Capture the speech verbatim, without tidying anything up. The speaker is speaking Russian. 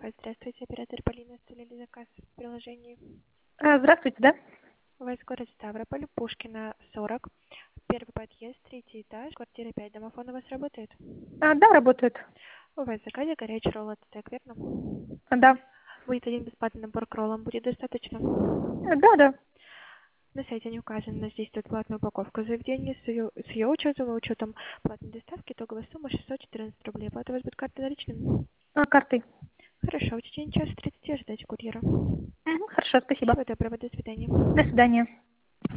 Здравствуйте, оператор Полина, оставляли заказ в приложении. А, Здравствуйте, да? У вас город Ставрополь, Пушкина, сорок. Первый подъезд, третий этаж, квартира пять. Домофон у вас работает? А, да, работает. У вас в заказе горячий ролл от стек, верно? А, Да. Будет один бесплатный набор к роллам, будет достаточно? А, Да, да. На сайте не указано, но здесь тут платная упаковка заведения с ее, с ее учетом и учетом платной доставки. Итоговая сумма шестьсот четырнадцать рублей. Оплата у вас будет картой наличными? А, картой. Хорошо, в течение часа тридцати ждать курьера. Мгм, Хорошо, спасибо. Всего доброго, до свидания. До свидания.